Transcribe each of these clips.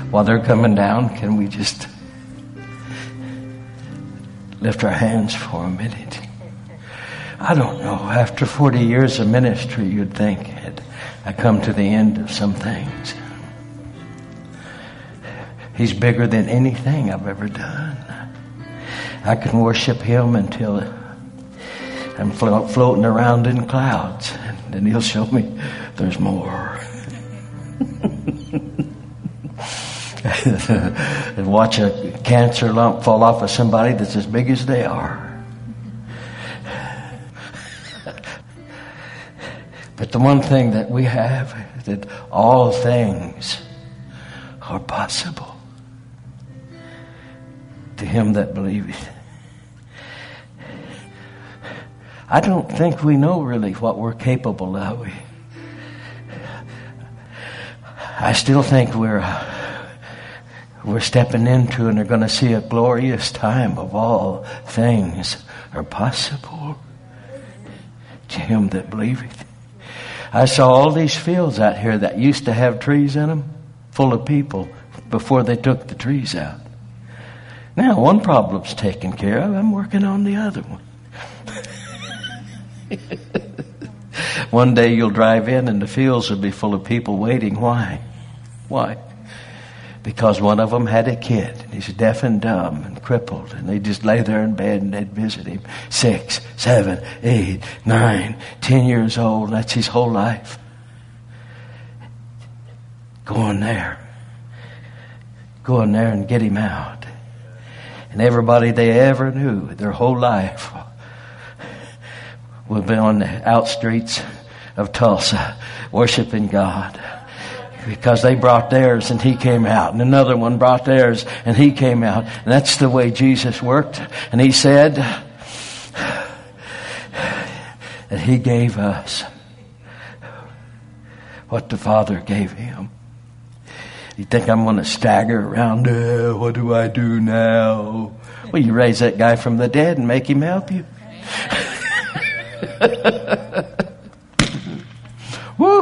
While they're coming down, can we just lift our hands for a minute? I don't know. After 40 years of ministry, you'd think I come to the end of some things. He's bigger than anything I've ever done. I can worship Him until I'm floating around in clouds, and then He'll show me there's more. And watch a cancer lump fall off of somebody that's as big as they are. But the one thing that we have is that all things are possible to him that believeth. I don't think we know really what we're capable of. I still think we're stepping into and are going to see a glorious time of all things are possible to him that believeth. I saw all these fields out here that used to have trees in them, full of people, before they took the trees out. Now, one problem's taken care of. I'm working on the other one. One day you'll drive in and the fields will be full of people waiting. Why? Why? Because one of them had a kid, and he's deaf and dumb and crippled, and they just lay there in bed and they'd visit him. 6, 7, 8, 9, 10 years old. That's his whole life. Go in there and get him out. And everybody they ever knew, their whole life, would be on the outstreets of Tulsa worshiping God. Because they brought theirs and he came out. And another one brought theirs and he came out. And that's the way Jesus worked. And he said that he gave us what the Father gave him. You think I'm going to stagger around? What do I do now? Well, you raise that guy from the dead and make him help you. Woo!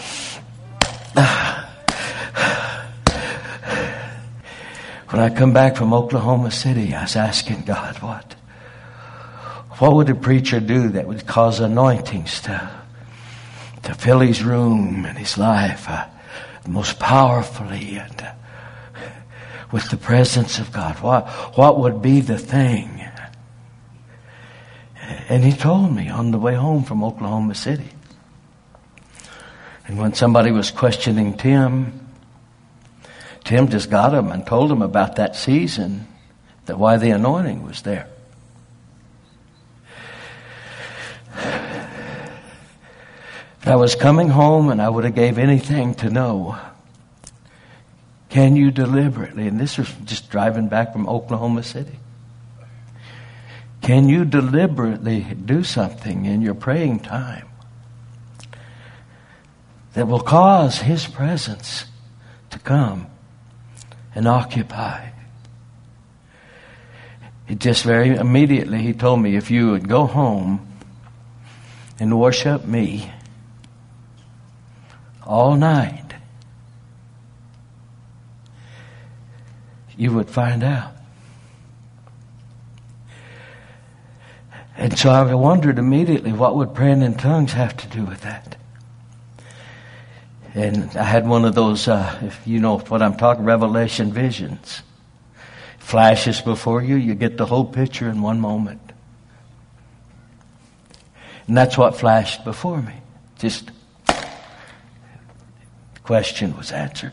When I come back from Oklahoma City, I was asking God, what would a preacher do that would cause anointings to fill his room and his life most powerfully and with the presence of God? What would be the thing? And he told me on the way home from Oklahoma City. And when somebody was questioning Tim just got him and told him about that season, that why the anointing was there. If I was coming home and I would have gave anything to know, can you deliberately, and this was just driving back from Oklahoma City, can you deliberately do something in your praying time that will cause His presence to come and occupy? It just very immediately, he told me, if you would go home and worship me all night, you would find out. And so I wondered immediately, what would praying in tongues have to do with that? And I had one of those, if you know what I'm talking, revelation visions. Flashes before you, you get the whole picture in one moment. And that's what flashed before me. Just, the question was answered.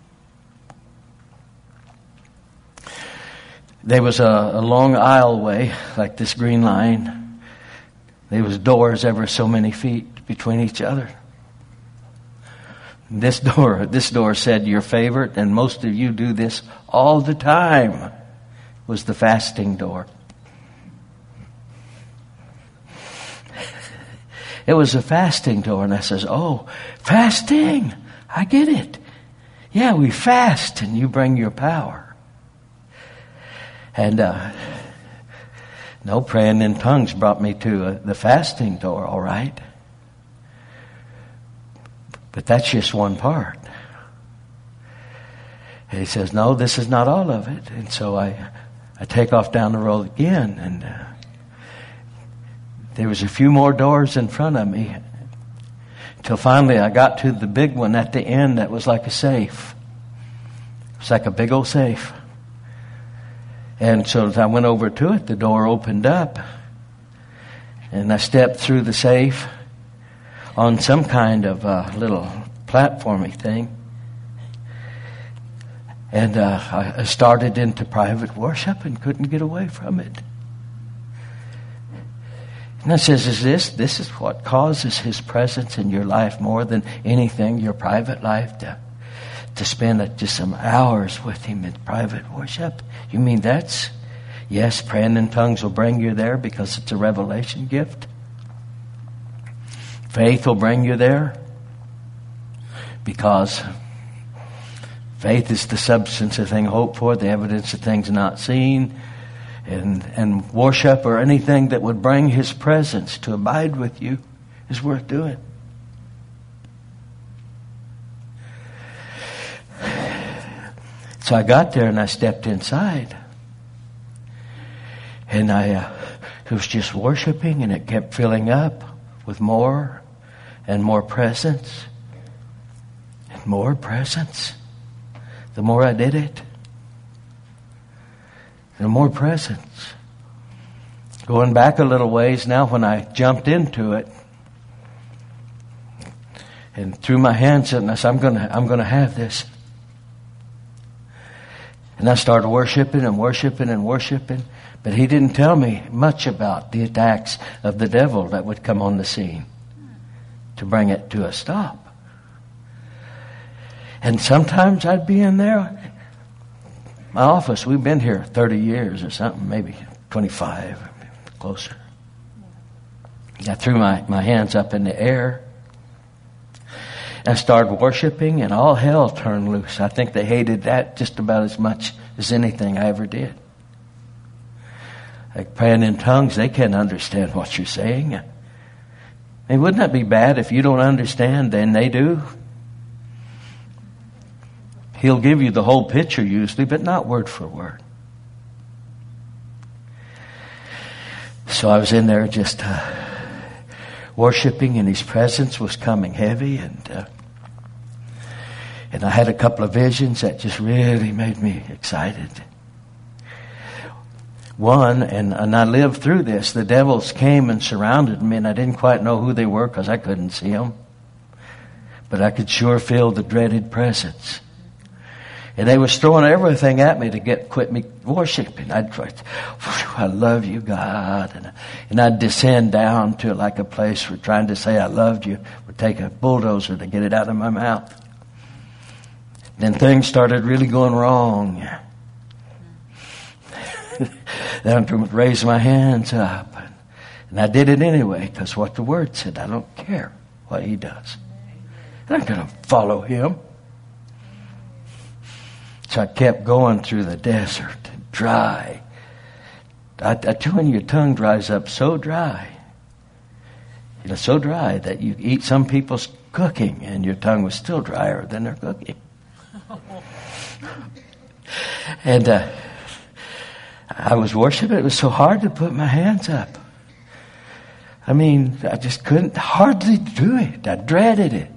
There was a long aisleway, like this green line. There was doors ever so many feet between each other. This door said your favorite, and most of you do this all the time, was the fasting door. It was a fasting door, and I says, oh, fasting, I get it. Yeah, we fast, and you bring your power. And no, praying in tongues brought me to the fasting door, all right. But that's just one part. And he says, no, this is not all of it. And so I take off down the road again, and there was a few more doors in front of me, till finally I got to the big one at the end that was like a safe. It was like a big old safe. And so as I went over to it, the door opened up, and I stepped through the safe on some kind of little platformy thing. And I started into private worship and couldn't get away from it. And I says, this is what causes His presence in your life more than anything, your private life, to spend just some hours with Him in private worship? You mean that's... Yes, praying in tongues will bring you there because it's a revelation gift. Faith will bring you there because faith is the substance of things hoped for, the evidence of things not seen. And worship or anything that would bring His presence to abide with you is worth doing. So I got there and I stepped inside. And I was just worshiping, and it kept filling up with more and more presence. And more presence. The more I did it, the more presence. Going back a little ways now, when I jumped into it and threw my hands up and I said, I'm gonna have this. And I started worshiping and worshiping and worshiping. But He didn't tell me much about the attacks of the devil that would come on the scene to bring it to a stop. And sometimes I'd be in there. My office, we've been here 30 years or something, maybe 25, closer. I threw my hands up in the air. I started worshiping, and all hell turned loose. I think they hated that just about as much as anything I ever did. Like praying in tongues, they can't understand what you're saying. I mean, wouldn't that be bad if you don't understand, then they do? He'll give you the whole picture usually, but not word for word. So I was in there just worshiping, and His presence was coming heavy, and I had a couple of visions that just really made me excited. One, and I lived through this, the devils came and surrounded me, and I didn't quite know who they were because I couldn't see them. But I could sure feel the dreaded presence. And they was throwing everything at me to quit me worshiping. I'd try, I love you, God. And I'd descend down to like a place where trying to say I loved you would take a bulldozer to get it out of my mouth. Then things started really going wrong. Then I would raise my hands up. And I did it anyway, because what the Word said, I don't care what He does. I'm not going to follow Him. So I kept going through the desert, dry. I tell you, when your tongue dries up so dry, so dry that you eat some people's cooking and your tongue was still drier than their cooking. And I was worshiping. It was so hard to put my hands up. I mean, I just couldn't hardly do it. I dreaded it.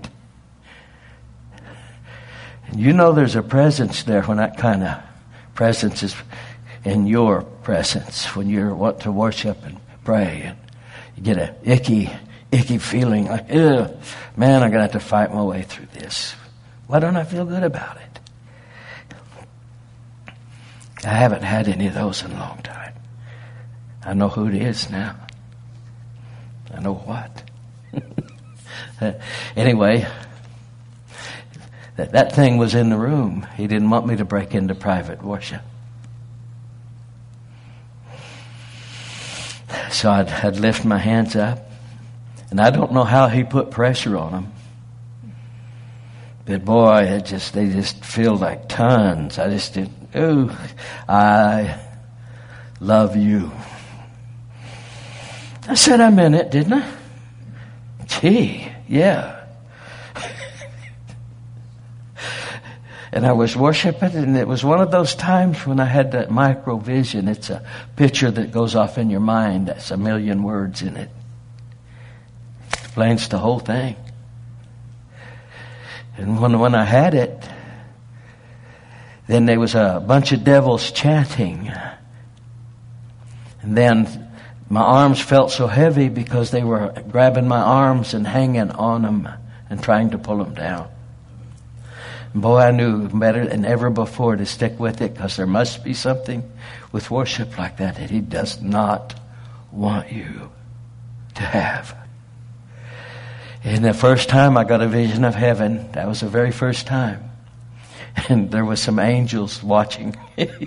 And you know there's a presence there when that kind of presence is in your presence, when you want to worship and pray. And you get an icky feeling like, man, I'm going to have to fight my way through this. Why don't I feel good about it? I haven't had any of those in a long time. I know who it is now. I know what. Anyway, that thing was in the room. He didn't want me to break into private worship. So I'd lift my hands up. And I don't know how He put pressure on them. But boy, they just feel like tons. I just did, I love you. I said I meant it, didn't I? Gee, yeah. And I was worshiping, and it was one of those times when I had that micro vision. It's a picture that goes off in your mind. That's 1,000,000 words in it. Explains the whole thing. And when I had it, then there was a bunch of devils chanting. And then my arms felt so heavy because they were grabbing my arms and hanging on them and trying to pull them down. And boy, I knew better than ever before to stick with it, because there must be something with worship like that He does not want you to have. And the first time I got a vision of heaven, that was the very first time. And there was some angels watching. It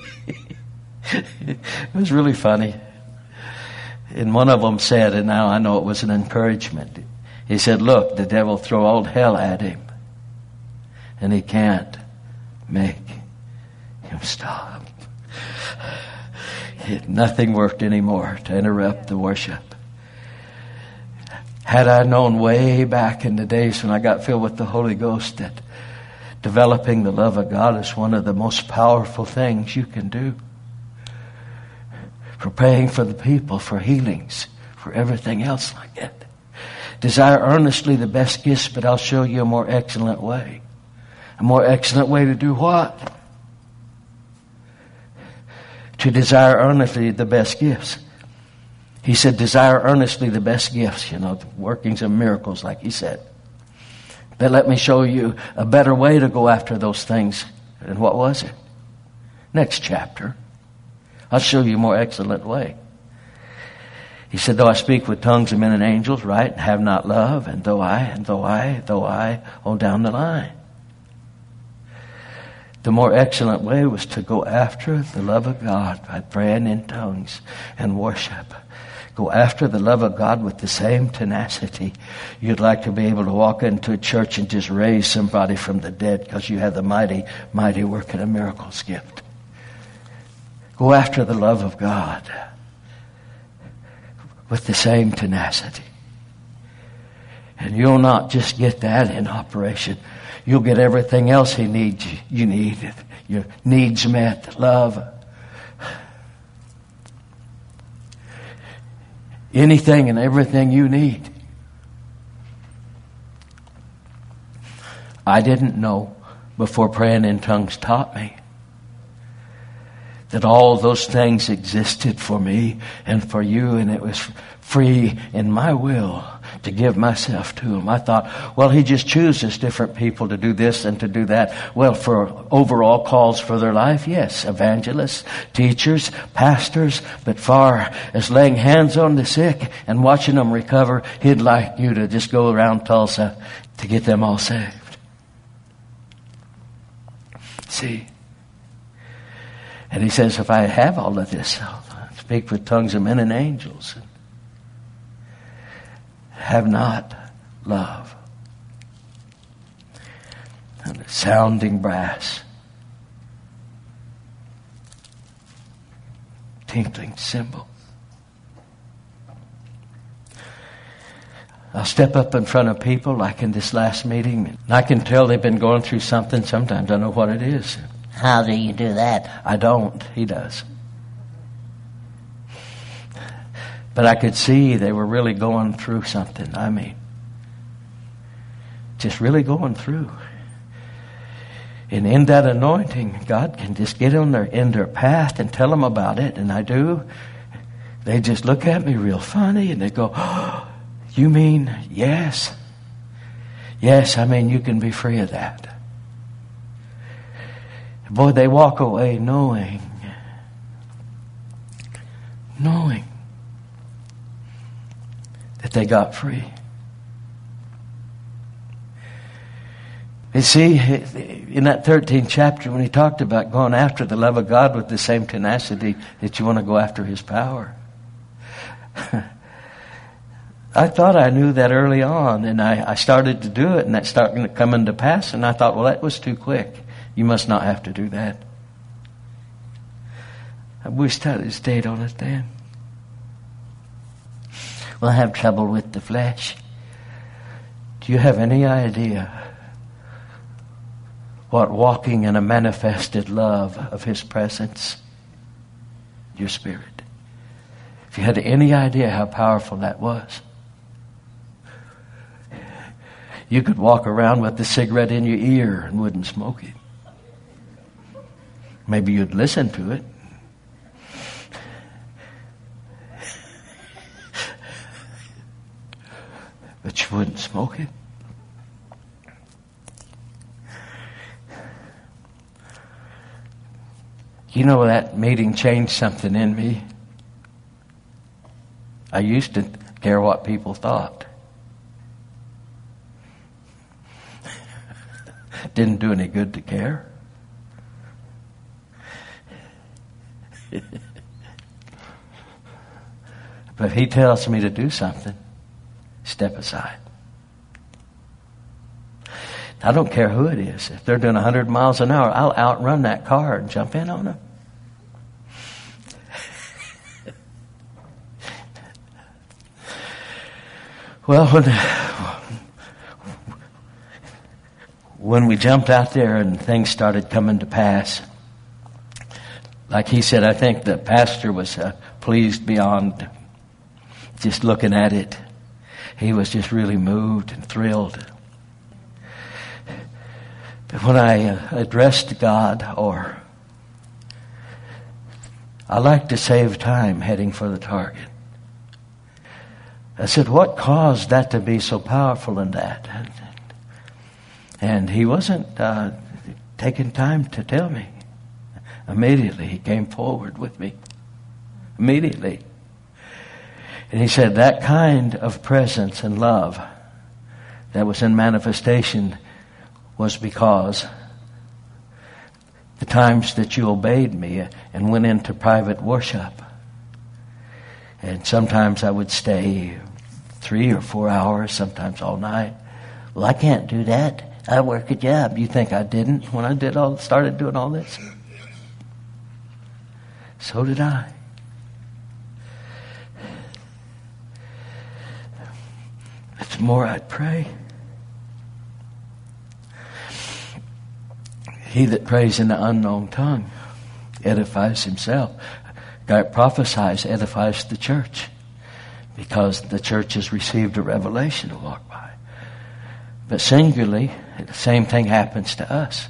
was really funny. And one of them said, and now I know it was an encouragement. He said, look, the devil throw all hell at him, and he can't make him stop. Nothing worked anymore to interrupt the worship. Had I known way back in the days when I got filled with the Holy Ghost that developing the love of God is one of the most powerful things you can do. For praying for the people, for healings, for everything else like that. Desire earnestly the best gifts, but I'll show you a more excellent way. A more excellent way to do what? To desire earnestly the best gifts. He said, desire earnestly the best gifts, the workings of miracles, like he said. But let me show you a better way to go after those things. And what was it? Next chapter. I'll show you a more excellent way. He said, though I speak with tongues of men and angels, right, and have not love, and though I, on down the line. The more excellent way was to go after the love of God by praying in tongues and worship. Go after the love of God with the same tenacity. You'd like to be able to walk into a church and just raise somebody from the dead because you have the mighty, mighty working of miracles gift. Go after the love of God with the same tenacity. And you'll not just get that in operation. You'll get everything else you need. Your needs met, love. Anything and everything you need. I didn't know before praying in tongues taught me that all those things existed for me and for you, and it was free in my will to give myself to Him. I thought, well, He just chooses different people to do this and to do that. Well, for overall calls for their life, yes, evangelists, teachers, pastors, but far as laying hands on the sick and watching them recover, He'd like you to just go around Tulsa to get them all saved. See? And He says, if I have all of this, I'll speak with tongues of men and angels, and have not love. And a sounding brass, tinkling cymbal. I'll step up in front of people like in this last meeting, and I can tell they've been going through something. Sometimes I know what it is. How do you do that? I don't. He does. But I could see they were really going through something. I mean, just really going through. And in that anointing, God can just get in their path and tell them about it. And I do. They just look at me real funny and they go, oh, you mean yes? Yes, I mean you can be free of that. Boy, they walk away knowing that they got free. You see, in that 13th chapter, when he talked about going after the love of God with the same tenacity that you want to go after His power. I thought I knew that early on, and I started to do it, and that started to come into pass, and I thought, well, that was too quick. You must not have to do that. I wished I had stayed on it then. We'll have trouble with the flesh. Do you have any idea what walking in a manifested love of His presence, your spirit. If you had any idea how powerful that was, you could walk around with the cigarette in your ear and wouldn't smoke it. Maybe you'd listen to it. But you wouldn't smoke it. You know, that meeting changed something in me. I used to care what people thought. Didn't do any good to care. But if He tells me to do something, step aside. I don't care who it is. If they're doing 100 miles an hour, I'll outrun that car and jump in on them. Well, when we jumped out there and things started coming to pass, like he said, I think the pastor was pleased beyond just looking at it. He was just really moved and thrilled. But when I addressed God, or I like to save time heading for the target, I said, what caused that to be so powerful in that? And he wasn't taking time to tell me. Immediately, he came forward with me. Immediately. And he said, that kind of presence and love that was in manifestation was because the times that you obeyed me and went into private worship. And sometimes I would stay 3 or 4 hours, sometimes all night. Well, I can't do that. I work a job. You think I didn't when I started doing all this? So did I. But the more I'd pray, he that prays in the unknown tongue edifies himself. God prophesies, edifies the church, because the church has received a revelation to walk by. But singularly, the same thing happens to us.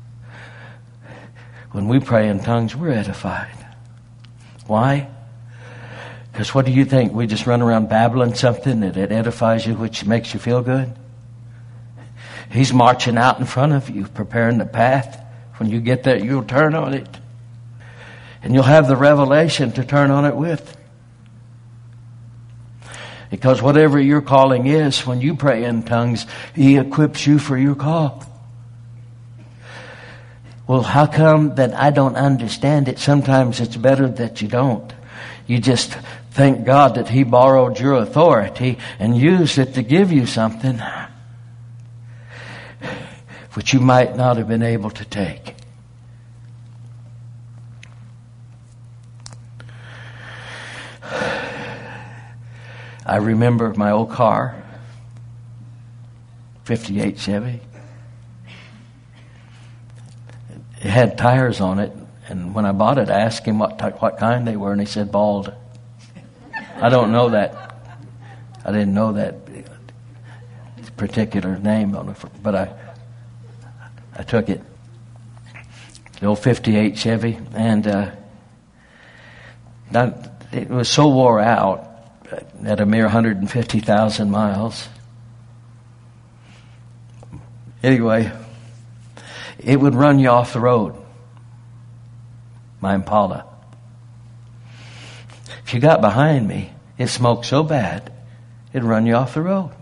When we pray in tongues, we're edified. Why? Because what do you think? We just run around babbling something that it edifies you, which makes you feel good? He's marching out in front of you, preparing the path. When you get there, you'll turn on it. And you'll have the revelation to turn on it with. Because whatever your calling is, when you pray in tongues, He equips you for your call. Well, how come that I don't understand it? Sometimes it's better that you don't. You just thank God that He borrowed your authority and used it to give you something which you might not have been able to take. I remember my old car, 58 Chevy. It had tires on it, and when I bought it, I asked him what kind they were, and he said bald. I don't know that. I didn't know that particular name on it, but I took it. The old 58 Chevy, and it was so wore out at a mere 150,000 miles. Anyway, it would run you off the road. My Impala. If you got behind me, it smoked so bad, it'd run you off the road.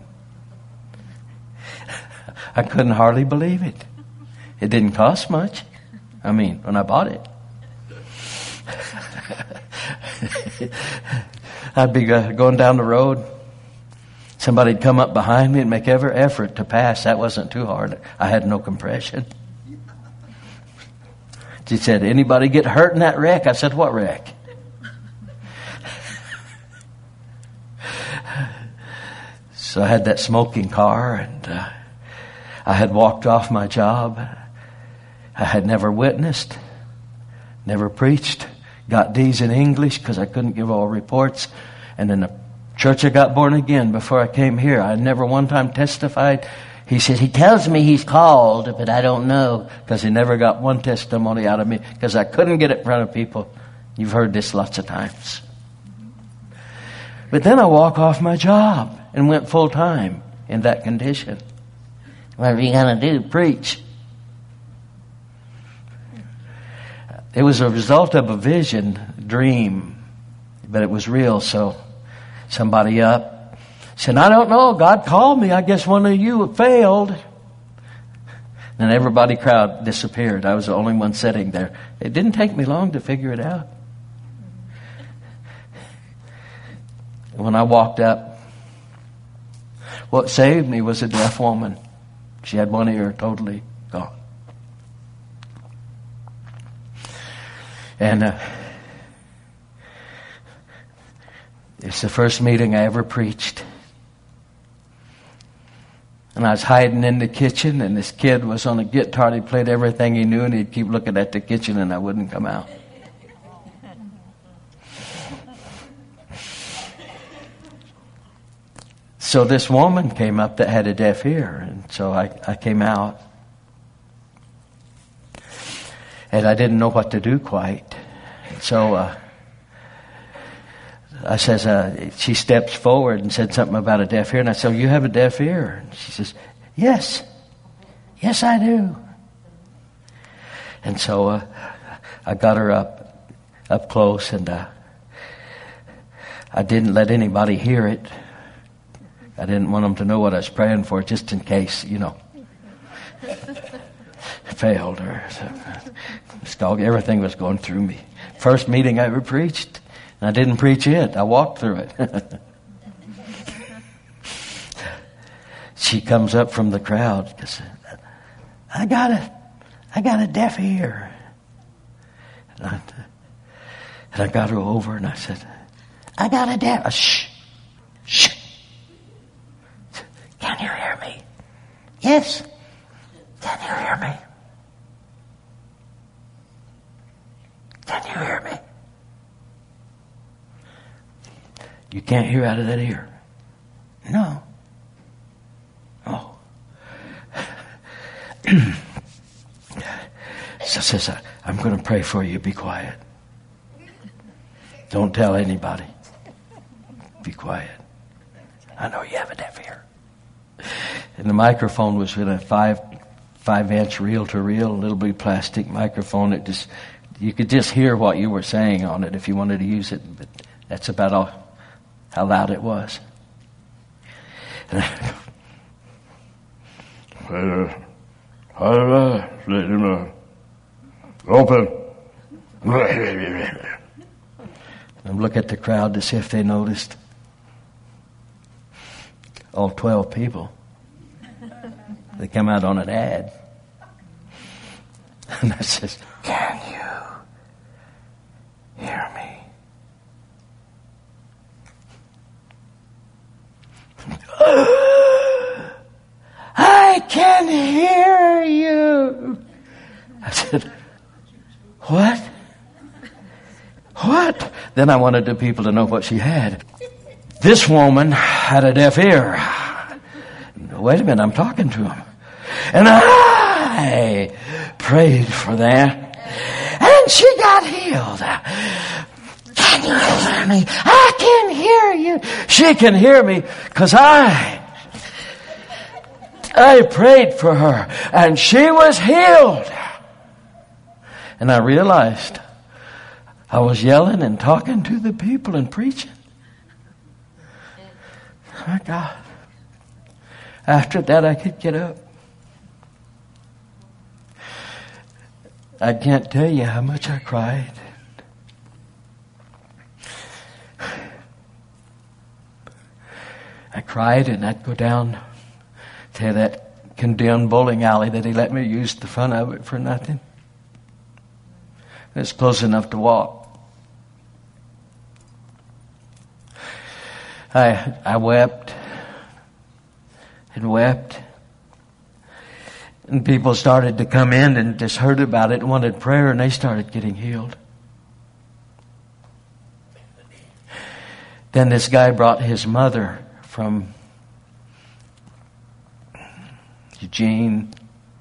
I couldn't hardly believe it. It didn't cost much. I mean, when I bought it. I'd be going down the road. Somebody'd come up behind me and make every effort to pass. That wasn't too hard. I had no compression. She said, anybody get hurt in that wreck? I said, what wreck? So I had that smoking car, and I had walked off my job. I had never witnessed, never preached, got D's in English because I couldn't give all reports. And in the church I got born again before I came here, I never one time testified. He said, he tells me he's called, but I don't know, because he never got one testimony out of me because I couldn't get it in front of people. You've heard this lots of times. But then I walk off my job and went full time in that condition. What are you going to do? Preach. It was a result of a vision, dream, but it was real. So somebody up said, I don't know, God called me. I guess one of you failed. And everybody crowd disappeared. I was the only one sitting there. It didn't take me long to figure it out. When I walked up, what saved me was a deaf woman. She had one ear totally gone. And it's the first meeting I ever preached. And I was hiding in the kitchen, and this kid was on a guitar. He played everything he knew, and he'd keep looking at the kitchen, and I wouldn't come out. So this woman came up that had a deaf ear, and so I came out. And I didn't know what to do quite. So I says, she steps forward and said something about a deaf ear. And I said, you have a deaf ear? And she says, yes. Yes, I do. And so I got her up close, and I didn't let anybody hear it. I didn't want them to know what I was praying for, just in case, failed or everything was going through me. First meeting I ever preached, and I didn't preach it. I walked through it. She comes up from the crowd and says, I got a deaf ear. And I got her over, and I said, I got a deaf. Shh. Can you hear me? Yes. Can you hear me? Can you hear me? You can't hear out of that ear. No. Oh. So says, I'm going to pray for you. Be quiet. Don't tell anybody. Be quiet. I know you have a deaf ear. And the microphone was in a 5-inch reel-to-reel, a little bit plastic microphone. You could just hear what you were saying on it if you wanted to use it, but that's about all how loud it was. And open. And look at the crowd to see if they noticed. All 12 people. They come out on an ad. And I says, can you hear me? I can hear you. I said, what? What? Then I wanted the people to know what she had. This woman had a deaf ear. Wait a minute, I'm talking to him. And I prayed for that. And she got healed. Can you hear me? I can hear you. She can hear me because I prayed for her. And she was healed. And I realized I was yelling and talking to the people and preaching. My God. After that, I could get up. I can't tell you how much I cried. I cried, and I'd go down to that condemned bowling alley that he let me use the front of it for nothing. It's close enough to walk. I wept and wept. And people started to come in and just heard about it and wanted prayer, and they started getting healed. Then this guy brought his mother from Eugene.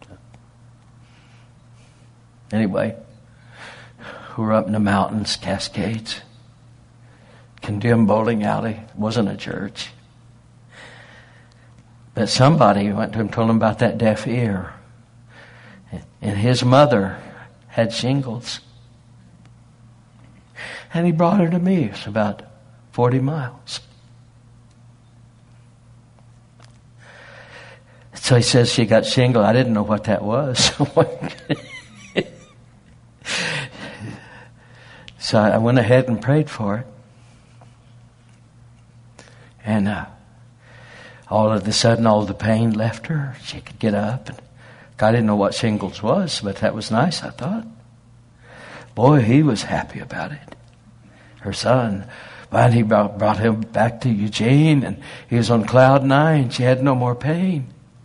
Anyway, who were up in the mountains, Cascades. Condemned bowling alley. Wasn't a church. But somebody went to him and told him about that deaf ear. And his mother had shingles. And he brought her to me. It's about 40 miles. So he says she got shingles. I didn't know what that was. So I went ahead and prayed for it. And all of a sudden, all the pain left her. She could get up. And I didn't know what shingles was, but that was nice, I thought. Boy, he was happy about it. Her son, man, he brought him back to Eugene, and he was on cloud 9. She had no more pain.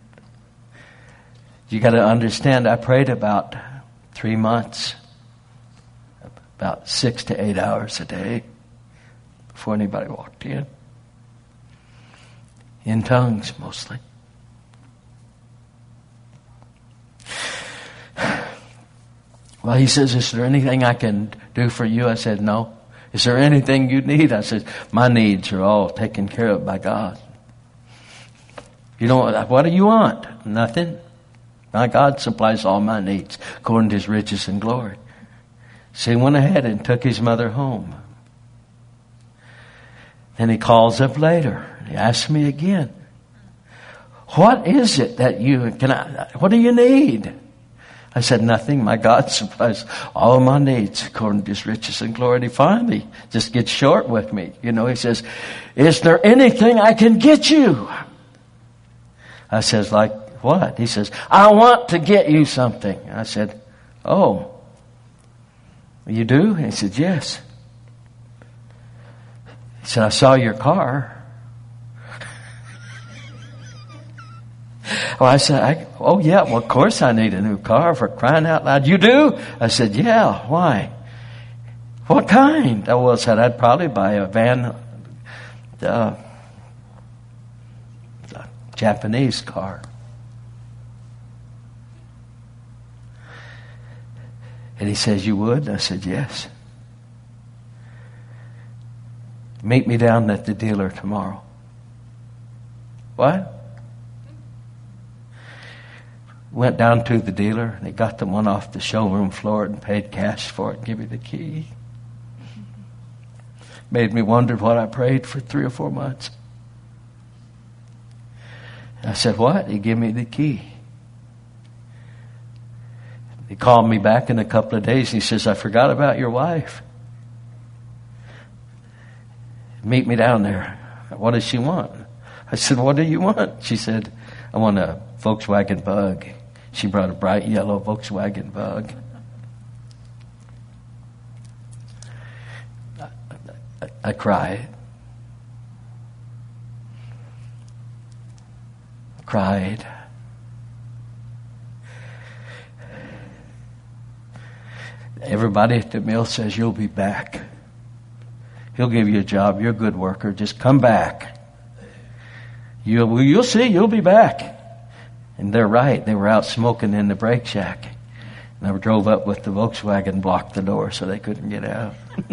You got to understand, I prayed about 3 months, about 6 to 8 hours a day before anybody walked in. In tongues, mostly. Well, he says, is there anything I can do for you? I said, no. Is there anything you need? I said, my needs are all taken care of by God. You know, what do you want? Nothing. My God supplies all my needs according to his riches and glory. So he went ahead and took his mother home. Then he calls up later. He asks me again, what is it that what do you need? I said, nothing. My God supplies all my needs according to his riches and glory. And he finally just gets short with me. You know, he says, is there anything I can get you? I says, like what? He says, I want to get you something. I said, oh, you do? He said, yes. He said, I saw your car. Well, I said, oh yeah, well of course I need a new car, for crying out loud. You do? I said, yeah, why? What kind? I said, I'd probably buy a van, a Japanese car. And he says, you would? I said, yes. Meet me down at the dealer tomorrow. What? Went down to the dealer, and they got the one off the showroom floor and paid cash for it and gave me the key. Made me wonder what I prayed for 3 or 4 months. And I said, what? He gave me the key. He called me back in a couple of days. He says, I forgot about your wife. Meet me down there. What does she want? I said, what do you want? She said, I want a Volkswagen Bug. She brought a bright yellow Volkswagen Bug. I cried. Cried. Everybody at the mill says, you'll be back. He'll give you a job. You're a good worker. Just come back. You'll see. You'll be back. And they're right. They were out smoking in the brake shack. And I drove up with the Volkswagen, blocked the door so they couldn't get out.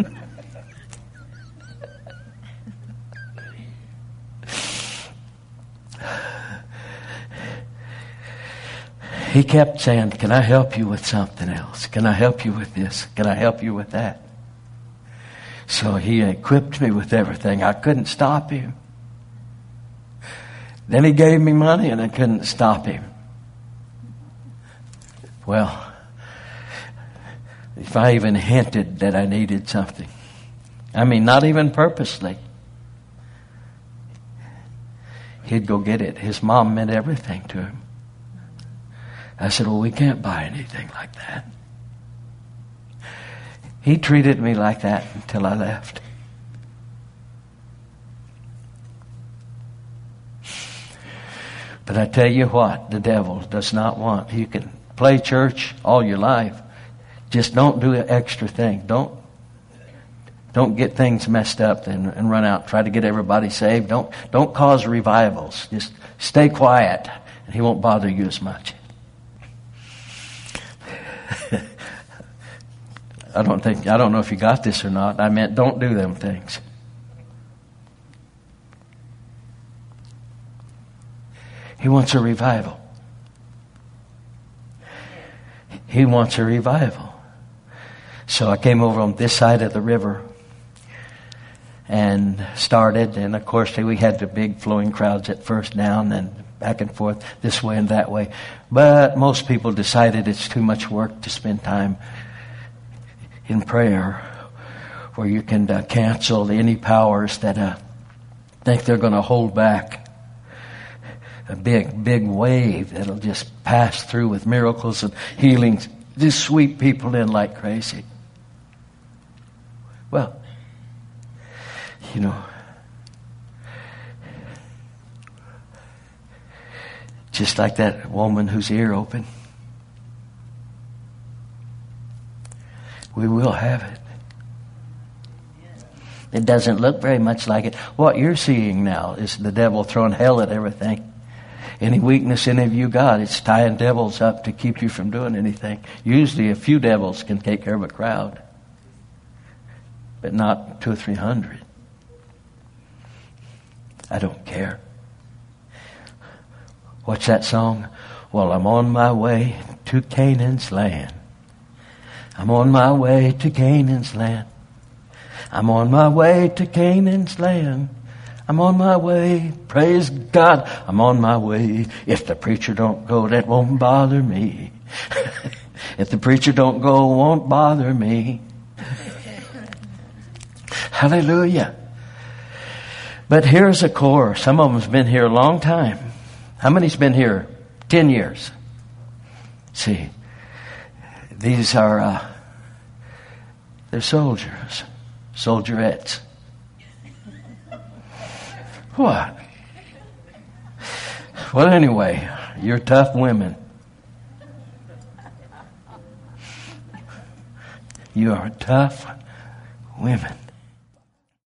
He kept saying, can I help you with something else? Can I help you with this? Can I help you with that? So he equipped me with everything. I couldn't stop him. Then he gave me money and I couldn't stop him. Well, if I even hinted that I needed something, I mean, not even purposely, he'd go get it. His mom meant everything to him. I said, well, we can't buy anything like that. He treated me like that until I left. But I tell you what, the devil does not want. You can play church all your life. Just don't do an extra thing. Don't get things messed up and run out and try to get everybody saved. Don't cause revivals. Just stay quiet and he won't bother you as much. I don't know if you got this or not. I meant don't do them things. He wants a revival. He wants a revival. So I came over on this side of the river and started, and of course we had the big flowing crowds at first down, then back and forth this way and that way. But most people decided it's too much work to spend time in prayer, where you can cancel any powers that think they're going to hold back a big wave that'll just pass through with miracles and healings, just sweep people in like crazy. Well, you know, just like that woman whose ear opened, we will have it. It doesn't look very much like it. What you're seeing now is the devil throwing hell at everything. Any weakness any of you got, it's tying devils up to keep you from doing anything. Usually a few devils can take care of a crowd, but not 200 or 300. I don't care. What's that song? Well, I'm on my way to Canaan's land. I'm on my way to Canaan's land. I'm on my way to Canaan's land. I'm on my way, praise God, I'm on my way. If the preacher don't go, that won't bother me. If the preacher don't go, it won't bother me. Hallelujah. But here's a chorus. Some of them's been here a long time. How many's been here 10 years? See, these are, they're soldiers, soldierettes. What? Well, anyway, you're tough women. You are tough women.